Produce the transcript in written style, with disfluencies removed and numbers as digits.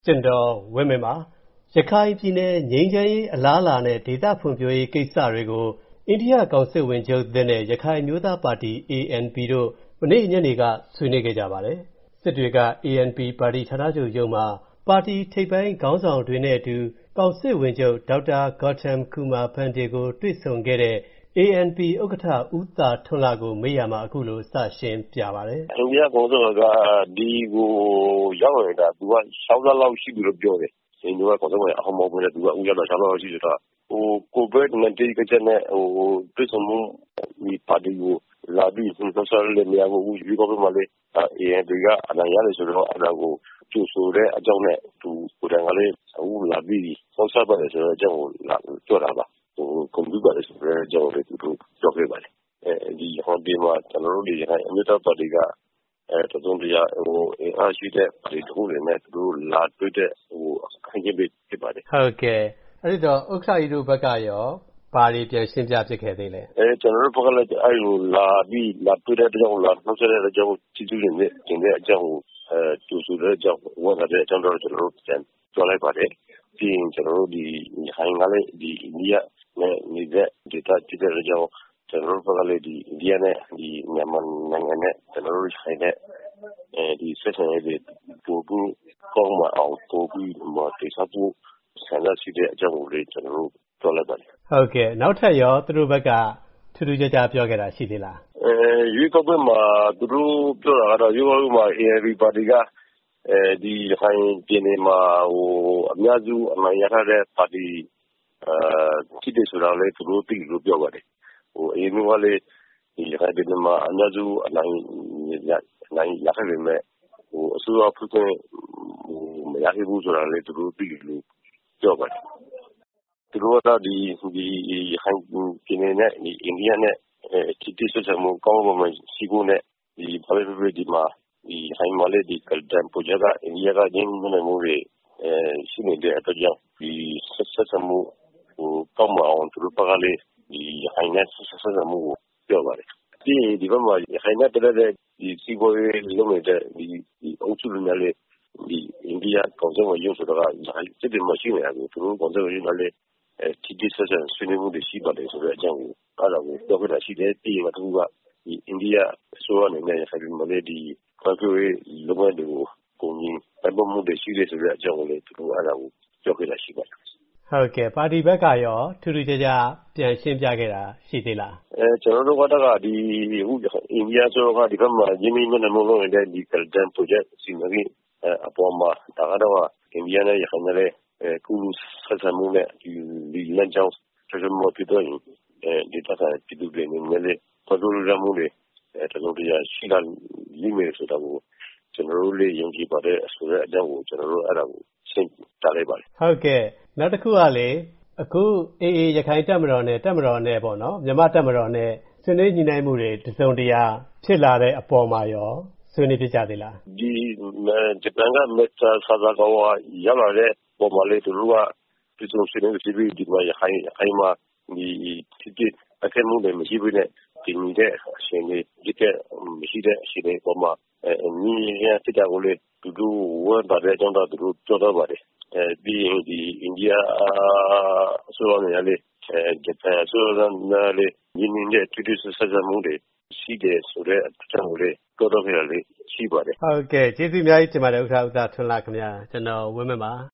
ကျင်တော်ဝင်းမင်းပါရခိုင်ပြည်နယ်ငြိမ်းချမ်းရေးအလားအလာနဲ့ဒေသဖွံ့ဖြိုးရေးကိစ္စတွေကိုအိန္ဒိယကောင်စစ်ဝင်ချုပ်သစ်နဲ့ရခိုင်မျိုးသားပါတီ ANP တို့မနေ့ညနေကဆွေးနွေးခဲ့ကြပါတယ်စစ်တွေက ANP ပါတီဌာနချုပ်ရုံးမှာပါတီထိပ်ပိုင်းခေါင်းဆောင်တွေနဲ့အတူကောင်စစ်ဝင်ချုပ်ဒေါက်တာ Gautam Kumar Pandey ကိုတွေ့ဆုံခဲ့တဲ့ ANP ဥက္ကဋ္ဌဦးသာထွန်းလှကိုမေးရမှာအခုလိုစရှင်းပြပါတယ်အိန္ဒိယကောင်စစ်ကဒီကိုရောက်နေတာသူက6လလောက်ရှိပြီလို့ပြောတယ်။ဒီကကောင်စစ်ဝင်အဟောင်းမဟုတ်ဘူးလေသူကဦးရောက်တော့6လလောက်ရှိတယ်တော့COVID-19 ကကျနေတွေ့ဆုံမှုဒီပါတီကိုလာပြီးဆက်ဆက်လေးနေရာကိုယူကောက်မှလည်းANPကအနိုင်ရတယ်ဆိုတော့အဲ့ဒါကိုကျူဆိုတဲ့အကြောင်းနဲ့သူကိုယ်တိုင်ကလည်းအခုလာပြီးဆက်ဆက်ပါတယ်ဆိုတော့အကြောင်းကိုလာပြောတာပါ။ကွန်ပျူတာဆိုတဲ့အကြောင်းလေးသူတို့ပြောခဲ့ပါတယ်။ဒီဟောဒီမှာကျွန်တော်တို့ဒီအမျိုးသားပါတီကတစုံတရာအားရှိတဲ့ပါတီတစ်ခုနဲ့သူတို့လာတွေ့တဲ့အခင်းကြီးဖြစ်ပါတယ်ဟုတ်ကဲ့အဲ့တော့ဥက္ကဋ္ဌကြီးတို့ဘက်ကရောဘာတွေပြန်ရှင်းပြဖြစ်ခဲ့သေးလဲကျွန်တော်တို့ဘက်ကလည်းအဲ့လိုလာတွေ့တဲ့အကြောင်းလာနှုတ်ဆက်တဲ့အကြောင်းချီးကျူးနေတဲ့အကြောင်းကိုကျူဆူတဲ့အကြောင်းဝန်လာတဲ့အကြောင်းတော့ကျွန်တော်တို့ပြန်ပြောလိုက်ပါတယ်ပြီးရင်ကျွန်တော်တို့ဒီဟိုင်းကလည်းဒီအိန္ဒိယနဲ့နေတဲ့ဒေသတည်တဲ့အကြောင်းကျွန်တော်တို့ဘက်ကလည်းဒီအိန္ဒိယနဲ့ဒီမြန်မာနိုင်ငံနဲ့ကျွန်တော်တို့ဆိုင်တဲ့ဒီဆက်ဆံရေးတွေပို့ပြီးကောင်းမအောင်ပို့ပြီးတိကျဖို့ဆန္ဒရှိတဲ့အကြောင်းကိုလည်းကျွန်တော်တို့ပြောလိုက်ပါတယ်ဟုတ်ကဲ့နောက်ထပ်ရောသူတို့ဘက်ကထူးထူးခြားခြားပြောခဲ့တာရှိသေးလားရွေးကောက်ပွဲမှာသူတို့ပြောတာကတော့ရွေးကောက်ပွဲမှာ ANP ပါတီကဒီရခိုင်ပြည်နယ်မှာအများစုအနိုင်ရထားတဲ့ပါတီဖြစ်တယ်ဆိုတာလည်းသူတို့သိလို့ပြောပါတယ်အရင်ကလည်းဒီရခိုင်ပြည်နယ်မှာအများစုအနိုင်ရခဲ့ပေမဲ့အစိုးရဖွဲ့ခွင့်မရခဲ့ဘူးဆိုတာလည်းသူတို့သိလို့ပြောပါတယ်သူတို့ကဒီဟိုပြည်နယ်နဲ့ဒီအိန္ဒိယနဲ့တိကျဆက်မှုကောင်းမှရှိဖို့နဲ့ဒီဘာပဲဖြစ်ဒီမှာဒီဟိုင်းမလေးဒီကလ်တန်ပရိုဂျက်ကအိန္ဒိယကရင်းနှီးမြှုပ်နှံမှုတွေရှိနေတဲ့အတွက်ကြောင့်ဒီဆက်မှုကောင်းမအောင်သူတို့ဘက်ကလည်းဒီဟိုင်းနဲ့ဆက်မှုကိုပြောပါတယ်ဒီဘက်မှာဟိုင်းနဲ့တည်းတဲ့ဒီစီဘောရေးလုပ်နေတဲ့ဒီအုပ်စုတွေနဲ့လည်းဒီအိန္ဒိယကောင်စစ်ဝင်ရုပ်ဆိုတော့စစ်တွေမရှိနေဘူးသူတို့ကောင်စစ်ဝင်ရုပ်လည်းတိကျဆက်ဆွေးနွေးမှုတွေရှိပါတယ်ဆိုတဲ့အကြောင်းကိုအဲ့ဒါကိုပြောခဲ့တာရှိတယ်ပြီးရင်သူကဒီအိန္ဒိယအစိုးရအနေနဲ့ဆက်ပြီးမလေးဒီခွင့်ပြုရေးလုပ်ငန်းတွေကိုကုန်ကြီးပတ်သက်မှုတွေရှိတယ်ဆိုတဲ့အကြောင်းကိုလည်းသူတို့အဲ့ဒါကိုပြောခဲ့တာရှိပါတယ်ဟုတ်ကဲ့ပါတီဘက်ကရောထူးထူးခြားခြားပြန်ရှင်းပြခဲ့တာရှိသေးလားကျွန်တော်တို့ကတော့ဒီအခုအိန္ဒိယဆိုတော့ဒီဘက်မှာရင်းနှီးမြှုပ်နှံမှုလုပ်နေတဲ့ဒီကလ်တန်ပရိုဂျက်စီမံကိန်းအပေါ်မှာဒါကတော့အိန္ဒိယနဲ့ရခိုင်နဲ့ကုဆက်ဆံမှုနဲ့ဒီလမ်းကြောင်းဆက်ဆံမှုဖြစ်တော့ဒီတခါပြည်သူတွေနဲ့လည်းပေါ်လို့ရမှုတွေတလုံးတရာရှိလာလိမ့်မယ်ဆိုတာကိုကျွန်တော်တို့လေးယုံကြည်ပါတယ်ဆိုတဲ့အကြောင်းကိုကျွန်တော်တို့အဲ့ဒါကိုရှင်းပြလိုက်ပါတယ်ဟုတ်ကဲ့နောက်တစ်ခုကလေအခု AA ရခိုင်တပ်မတော်နဲ့ပေါ့နော်မြန်မာတပ်မတော်နဲ့ဆွေးနွေးညှိနှိုင်းမှုတွေတစုံတရာဖြစ်လာတဲ့အပေါ်မှာရောဆွေးနွေးဖြစ်ကြသေးလားဒီဂျပန်ကမက်တာဆာဇာကာဝါရောက်လာတဲ့ပေါ်မှာလေသူတို့ကဒီလိုဆွေးနွေးပြီးဒီမှာရခိုင်မှာဒီအခက်မှုတွေမရှိဘူးနဲ့ဒီတဲ့အရှင်တွေဒီကမရှိတဲ့အရှင်တွေပေါ်မှာညီရတဲ့ကြောင့်လေသူတို့ဝတ်ပါတဲ့အကြောင်းတော့သူတို့ပြောတော့ပါတယ်ပြီးရင်ဒီအိန္ဒိယအစိုးရနဲ့လေဂျပန်အစိုးရနဲ့လေညီနေတဲ့တိတိကျကျမှုတွေရှိတယ်ဆိုတဲ့အကြောင်းကိုလေတော်တော်လေးရှိပါတယ်ဟုတ်ကဲ့ကျေးဇူးအများကြီးတင်ပါတယ်ဥက္ကဋ္ဌဦးသာထွန်းလှခင်ဗျာကျွန်တော်ဝင်းမင်းပါ